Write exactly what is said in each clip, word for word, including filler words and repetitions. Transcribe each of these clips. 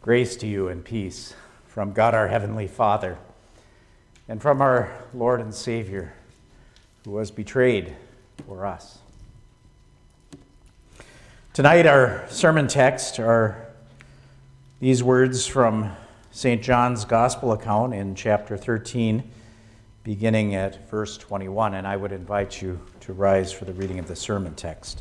Grace to you and peace from God our Heavenly Father and from our Lord and Savior, who was betrayed for us. Tonight our sermon text are these words from Saint John's Gospel account in chapter thirteen, beginning at verse twenty-one, and I would invite you to rise for the reading of the sermon text.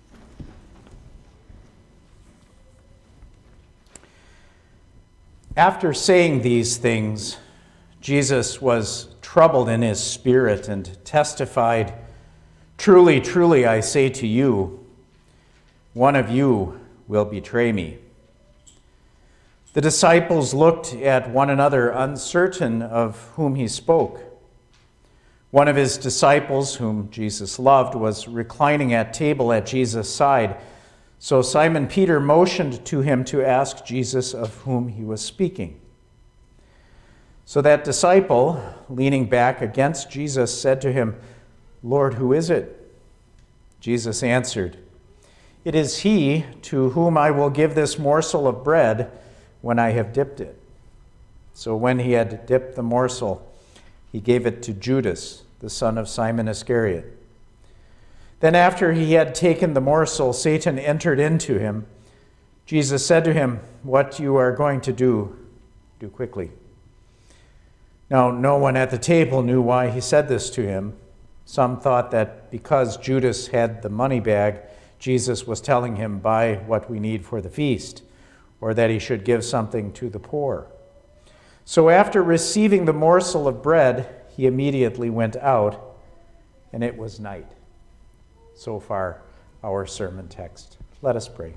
After saying these things, Jesus was troubled in his spirit and testified, "Truly, truly, I say to you, one of you will betray me." The disciples looked at one another, uncertain of whom he spoke. One of his disciples, whom Jesus loved, was reclining at table at Jesus' side. So Simon Peter motioned to him to ask Jesus of whom he was speaking. So that disciple, leaning back against Jesus, said to him, "Lord, who is it?" Jesus answered, "It is he to whom I will give this morsel of bread when I have dipped it." So when he had dipped the morsel, he gave it to Judas, the son of Simon Iscariot. Then after he had taken the morsel, Satan entered into him. Jesus said to him, "What you are going to do, do quickly." Now, no one at the table knew why he said this to him. Some thought that because Judas had the money bag, Jesus was telling him, "Buy what we need for the feast," or that he should give something to the poor. So after receiving the morsel of bread, he immediately went out, and it was night. So far, our sermon text. Let us pray.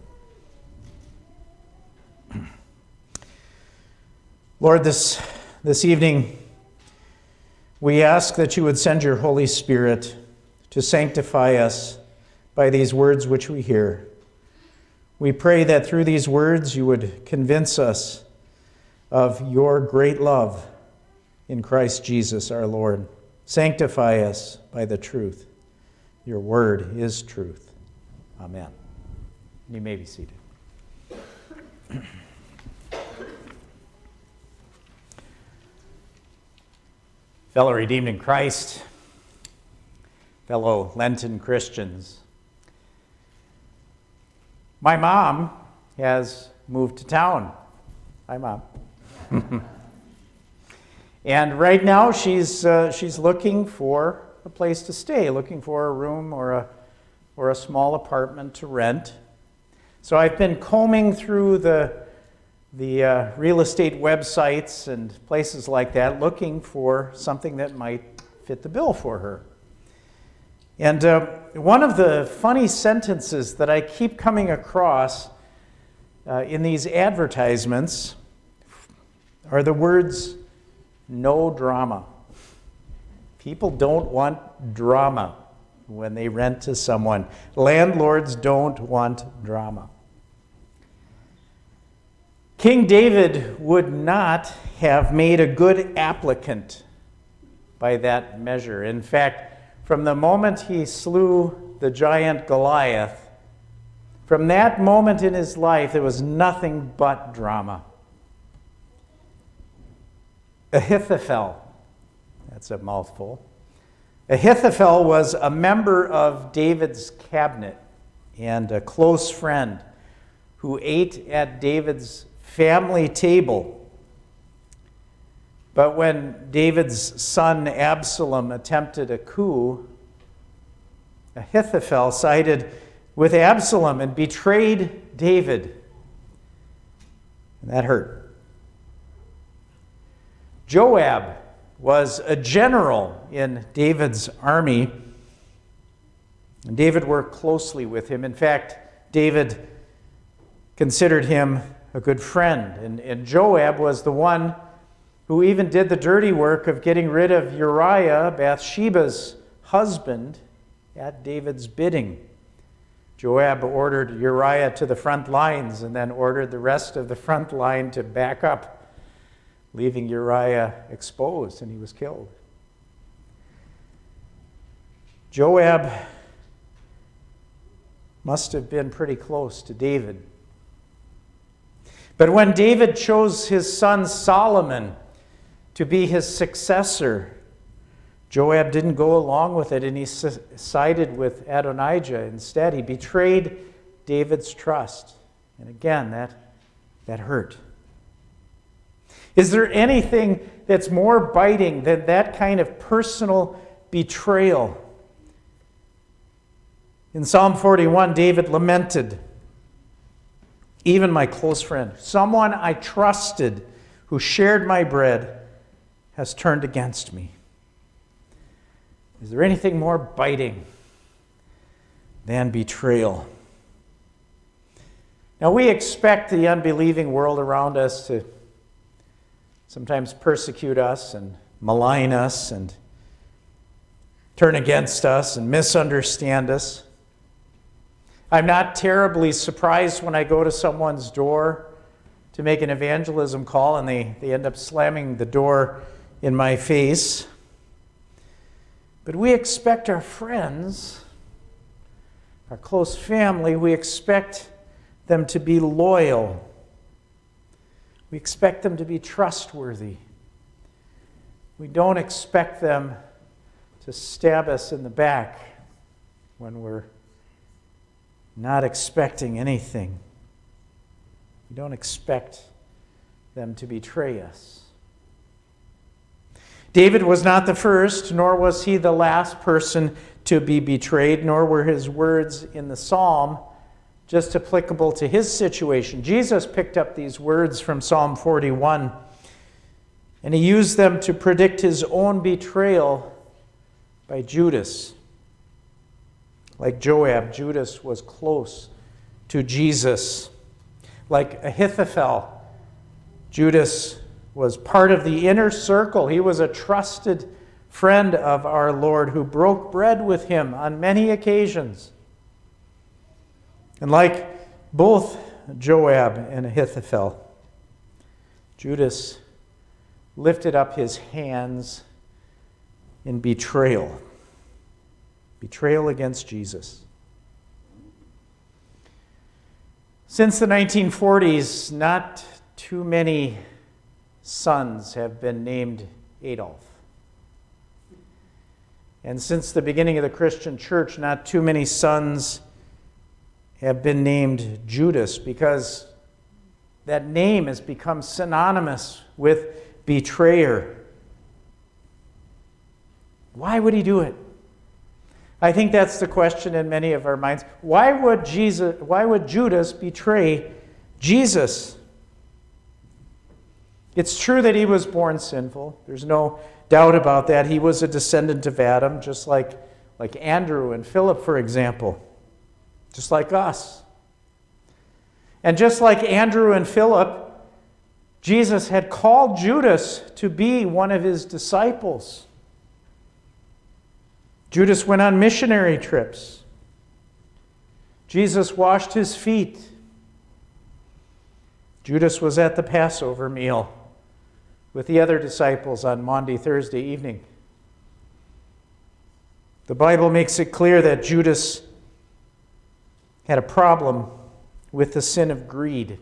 Lord, this, this evening, we ask that you would send your Holy Spirit to sanctify us by these words which we hear. We pray that through these words you would convince us of your great love in Christ Jesus our Lord. Sanctify us by the truth. Your word is truth. Amen. You may be seated. Fellow redeemed in Christ, fellow Lenten Christians, my mom has moved to town. Hi, Mom. And right now she's uh, she's looking for a place to stay, looking for a room or a or a small apartment to rent. So I've been combing through the the uh, real estate websites and places like that, looking for something that might fit the bill for her. And uh, one of the funny sentences that I keep coming across uh, in these advertisements are the words, "no drama." People don't want drama when they rent to someone. Landlords don't want drama. King David would not have made a good applicant by that measure. In fact, from the moment he slew the giant Goliath, from that moment in his life, there was nothing but drama. Ahithophel, that's a mouthful. Ahithophel was a member of David's cabinet and a close friend who ate at David's family table. But when David's son Absalom attempted a coup, Ahithophel sided with Absalom and betrayed David. And that hurt. Joab was a general in David's army, and David worked closely with him. In fact, David considered him a good friend, and, and Joab was the one who even did the dirty work of getting rid of Uriah, Bathsheba's husband, at David's bidding. Joab ordered Uriah to the front lines and then ordered the rest of the front line to back up, leaving Uriah exposed, and he was killed. Joab must have been pretty close to David. But when David chose his son Solomon to be his successor, Joab didn't go along with it, and he sided with Adonijah instead. He betrayed David's trust. And again, that, that hurt. Is there anything that's more biting than that kind of personal betrayal? In Psalm forty-one, David lamented, "Even my close friend, someone I trusted who shared my bread, has turned against me." Is there anything more biting than betrayal? Now, we expect the unbelieving world around us to sometimes persecute us and malign us and turn against us and misunderstand us. I'm not terribly surprised when I go to someone's door to make an evangelism call and they, they end up slamming the door in my face. But we expect our friends, our close family, we expect them to be loyal. We expect them to be trustworthy. We don't expect them to stab us in the back when we're not expecting anything. We don't expect them to betray us. David was not the first, nor was he the last person to be betrayed, nor were his words in the psalm just applicable to his situation. Jesus picked up these words from Psalm forty-one, and he used them to predict his own betrayal by Judas. Like Joab, Judas was close to Jesus. Like Ahithophel, Judas was part of the inner circle. He was a trusted friend of our Lord who broke bread with him on many occasions. And like both Joab and Ahithophel, Judas lifted up his hands in betrayal. Betrayal against Jesus. Since the nineteen forties, not too many sons have been named Adolf. And since the beginning of the Christian church, not too many sons have been named Judas, because that name has become synonymous with betrayer. Why would he do it? I think that's the question in many of our minds. Why would Jesus, why would Judas betray Jesus? It's true that he was born sinful. There's no doubt about that. He was a descendant of Adam, just like, like Andrew and Philip, for example. Just like us. And just like Andrew and Philip, Jesus had called Judas to be one of his disciples. Judas went on missionary trips. Jesus washed his feet. Judas was at the Passover meal with the other disciples on Maundy Thursday evening. The Bible makes it clear that Judas had a problem with the sin of greed.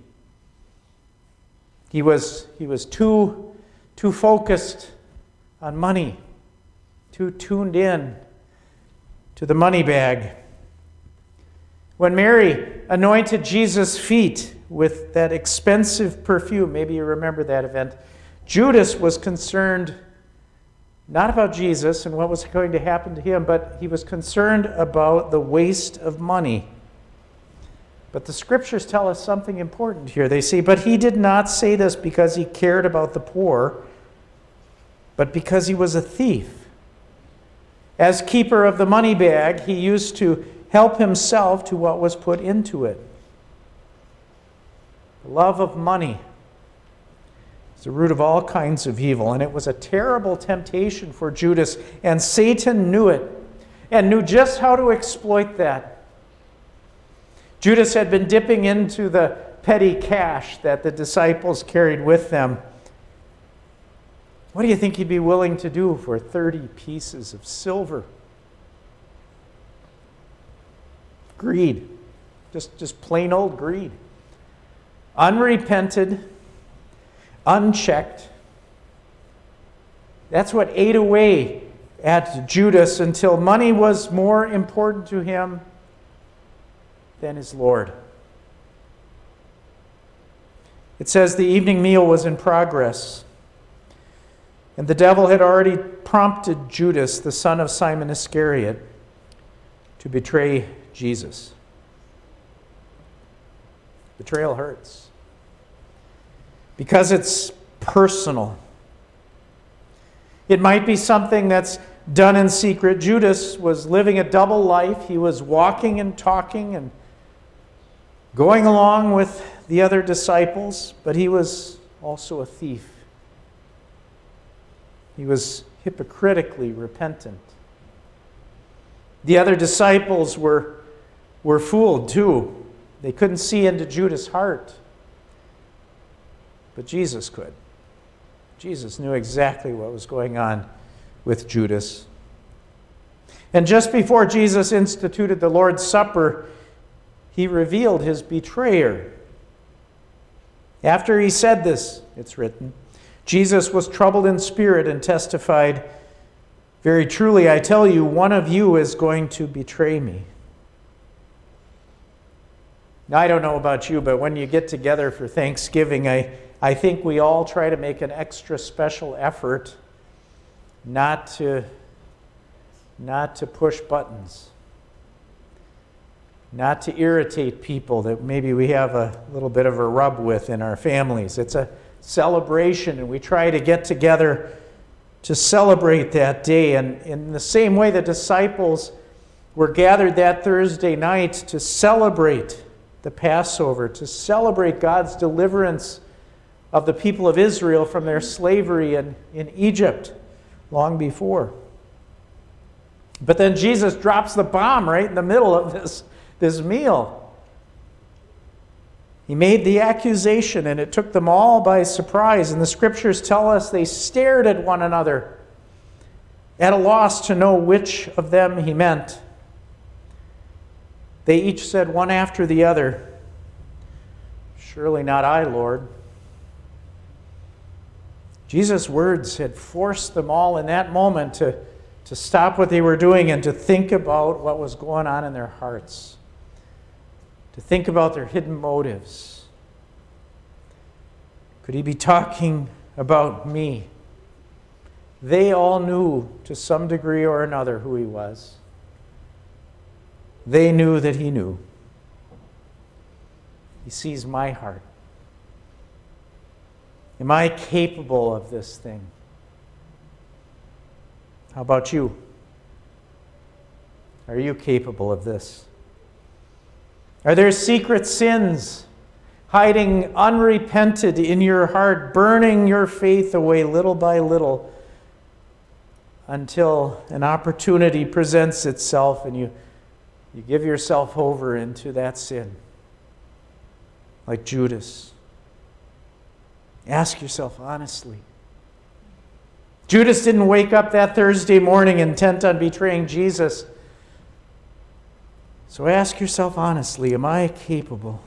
He was, he was too, too focused on money, too tuned in to the money bag. When Mary anointed Jesus' feet with that expensive perfume, maybe you remember that event, Judas was concerned not about Jesus and what was going to happen to him, but he was concerned about the waste of money. But the scriptures tell us something important here. They say, but he did not say this because he cared about the poor, but because he was a thief. As keeper of the money bag, he used to help himself to what was put into it. The love of money is the root of all kinds of evil, and it was a terrible temptation for Judas, and Satan knew it and knew just how to exploit that. Judas had been dipping into the petty cash that the disciples carried with them. What do you think he'd be willing to do for thirty pieces of silver? Greed. Just, just plain old greed. unrepented, unchecked. That's what ate away at Judas until money was more important to him than his Lord. It says the evening meal was in progress, and the devil had already prompted Judas, the son of Simon Iscariot, to betray Jesus. Betrayal hurts because it's personal. It might be something that's done in secret. Judas was living a double life. He was walking and talking and going along with the other disciples, but he was also a thief. He was hypocritically repentant. The other disciples were, were fooled too. They couldn't see into Judas' heart, but Jesus could. Jesus knew exactly what was going on with Judas. And just before Jesus instituted the Lord's Supper, he revealed his betrayer. After he said this, it's written, Jesus was troubled in spirit and testified, "Very truly, I tell you, one of you is going to betray me." Now, I don't know about you, but when you get together for Thanksgiving, I, I think we all try to make an extra special effort not to, not to push buttons, not to irritate people that maybe we have a little bit of a rub with in our families. It's a celebration, and we try to get together to celebrate that day. And in the same way, the disciples were gathered that Thursday night to celebrate the Passover, to celebrate God's deliverance of the people of Israel from their slavery in, in Egypt long before. But then Jesus drops the bomb right in the middle of this, this meal. He made the accusation, and it took them all by surprise. And the scriptures tell us they stared at one another, at a loss to know which of them he meant. They each said one after the other, "Surely not I, Lord." Jesus' words had forced them all in that moment to, to stop what they were doing and to think about what was going on in their hearts, to think about their hidden motives. Could he be talking about me? They all knew to some degree or another who he was. They knew that he knew. He sees my heart. Am I capable of this thing? How about you? Are you capable of this? Are there secret sins hiding unrepented in your heart, burning your faith away little by little until an opportunity presents itself and you You give yourself over into that sin, like Judas? Ask yourself honestly. Judas didn't wake up that Thursday morning intent on betraying Jesus. So ask yourself honestly, am I capable?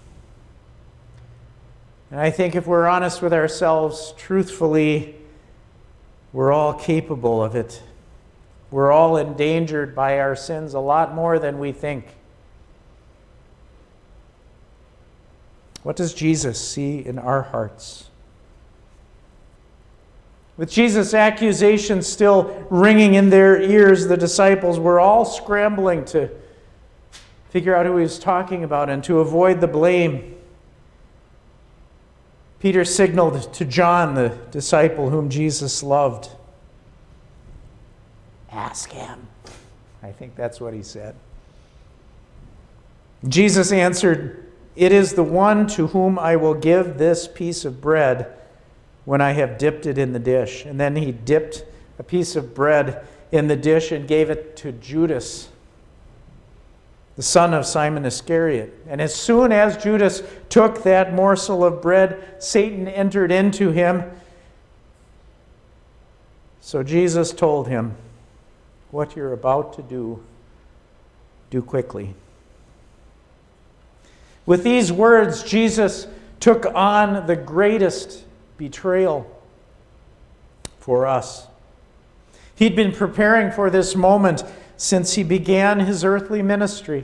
And I think if we're honest with ourselves, truthfully, we're all capable of it. We're all endangered by our sins a lot more than we think. What does Jesus see in our hearts? With Jesus' accusation still ringing in their ears, the disciples were all scrambling to figure out who he was talking about and to avoid the blame. Peter signaled to John, the disciple whom Jesus loved, "Ask him." I think that's what he said. Jesus answered, "It is the one to whom I will give this piece of bread when I have dipped it in the dish." And then he dipped a piece of bread in the dish and gave it to Judas, the son of Simon Iscariot. And as soon as Judas took that morsel of bread, Satan entered into him. So Jesus told him, "What you're about to do, do quickly." With these words, Jesus took on the greatest betrayal for us. He'd been preparing for this moment since he began his earthly ministry.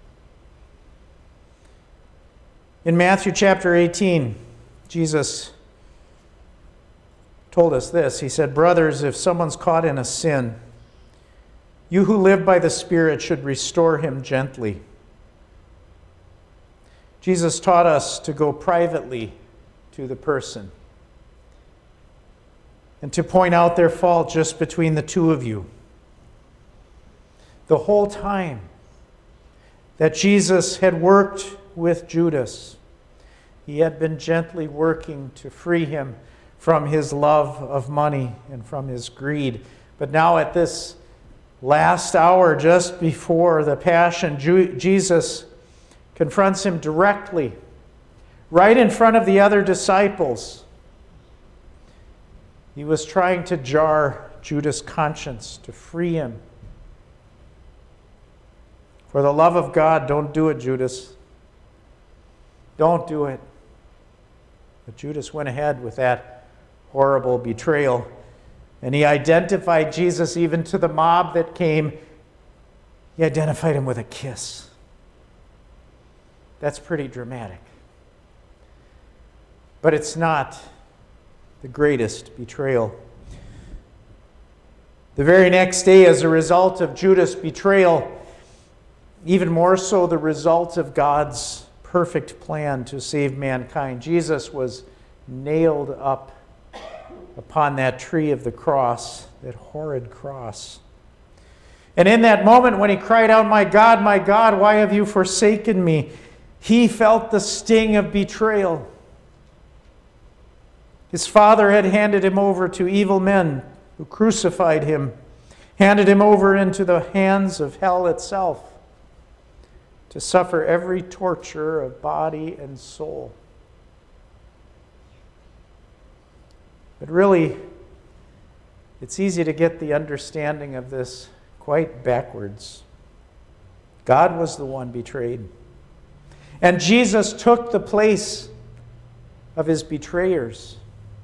In Matthew chapter eighteen, Jesus told us this. He said, "Brothers, if someone's caught in a sin, you who live by the Spirit should restore him gently." Jesus taught us to go privately to the person and to point out their fault just between the two of you. The whole time that Jesus had worked with Judas, he had been gently working to free him from his love of money and from his greed. But now at this last hour, just before the Passion, Jesus confronts him directly, right in front of the other disciples. He was trying to jar Judas' conscience, to free him. For the love of God, don't do it, Judas. Don't do it. But Judas went ahead with that horrible betrayal. And he identified Jesus even to the mob that came. He identified him with a kiss. That's pretty dramatic. But it's not the greatest betrayal. The very next day, as a result of Judas' betrayal, even more so the result of God's perfect plan to save mankind, Jesus was nailed up upon that tree of the cross, that horrid cross. And in that moment when he cried out, "My God, my God, why have you forsaken me?" he felt the sting of betrayal. His Father had handed him over to evil men who crucified him, handed him over into the hands of hell itself to suffer every torture of body and soul. But really, it's easy to get the understanding of this quite backwards. God was the one betrayed. And Jesus took the place of his betrayers.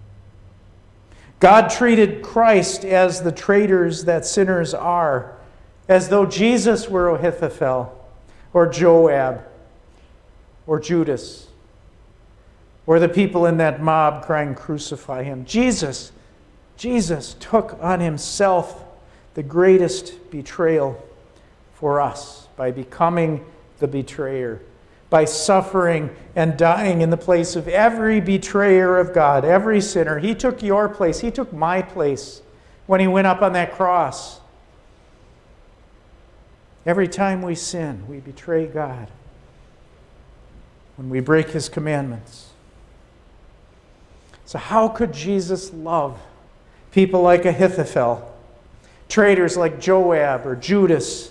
God treated Christ as the traitors that sinners are, as though Jesus were Ahithophel, or Joab, or Judas, or the people in that mob crying, "Crucify him." Jesus, Jesus took on himself the greatest betrayal for us by becoming the betrayer, by suffering and dying in the place of every betrayer of God, every sinner. He took your place. He took my place when he went up on that cross. Every time we sin, we betray God when we break his commandments. So how could Jesus love people like Ahithophel, traitors like Joab or Judas?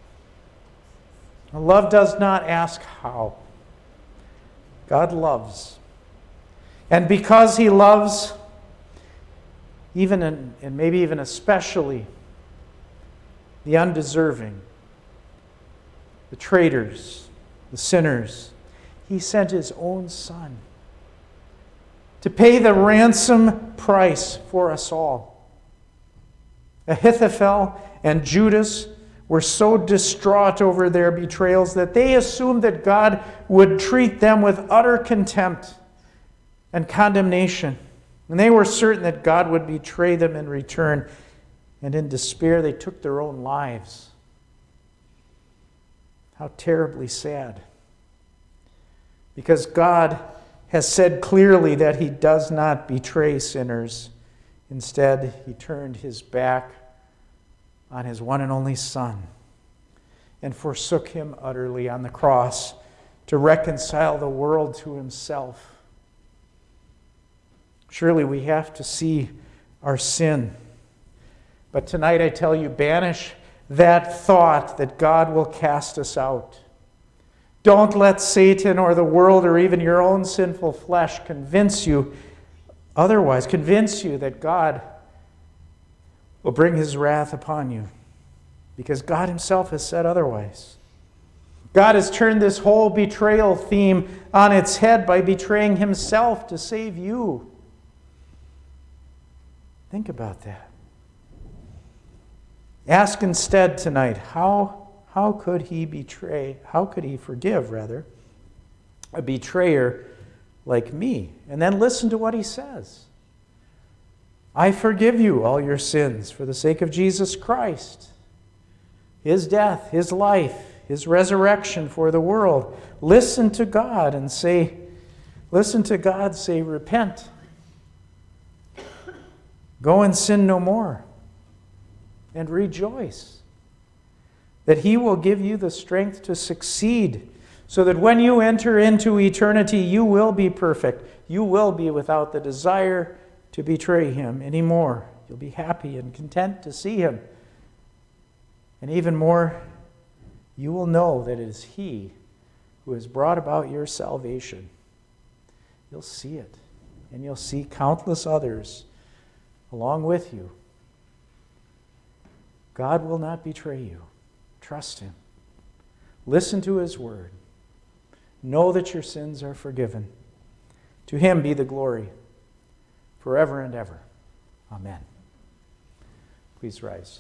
Love does not ask how. God loves. And because he loves, even in, and maybe even especially, the undeserving, the traitors, the sinners, he sent his own Son to pay the ransom price for us all. Ahithophel and Judas were so distraught over their betrayals that they assumed that God would treat them with utter contempt and condemnation. And they were certain that God would betray them in return. And in despair, they took their own lives. How terribly sad. Because God has said clearly that he does not betray sinners. Instead, he turned his back on his one and only Son and forsook him utterly on the cross to reconcile the world to himself. Surely we have to see our sin. But tonight I tell you, banish that thought that God will cast us out. Don't let Satan or the world or even your own sinful flesh convince you otherwise, convince you that God will bring his wrath upon you, because God himself has said otherwise. God has turned this whole betrayal theme on its head by betraying himself to save you. Think about that. Ask instead tonight, how, how could he betray, how could he forgive, rather, a betrayer like me? And then listen to what he says. I forgive you all your sins for the sake of Jesus Christ. His death, his life, his resurrection for the world. Listen to God and say, listen to God say, repent. Go and sin no more. And rejoice that he will give you the strength to succeed, so that when you enter into eternity, you will be perfect. You will be without the desire to betray him anymore. You'll be happy and content to see him. And even more, you will know that it is he who has brought about your salvation. You'll see it, and you'll see countless others along with you. God will not betray you. Trust him. Listen to his word. Know that your sins are forgiven. To him be the glory forever and ever. Amen. Please rise.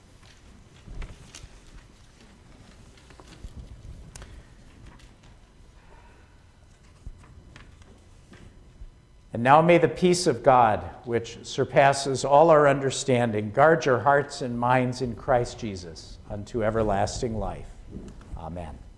And now may the peace of God, which surpasses all our understanding, guard your hearts and minds in Christ Jesus unto everlasting life. Amen.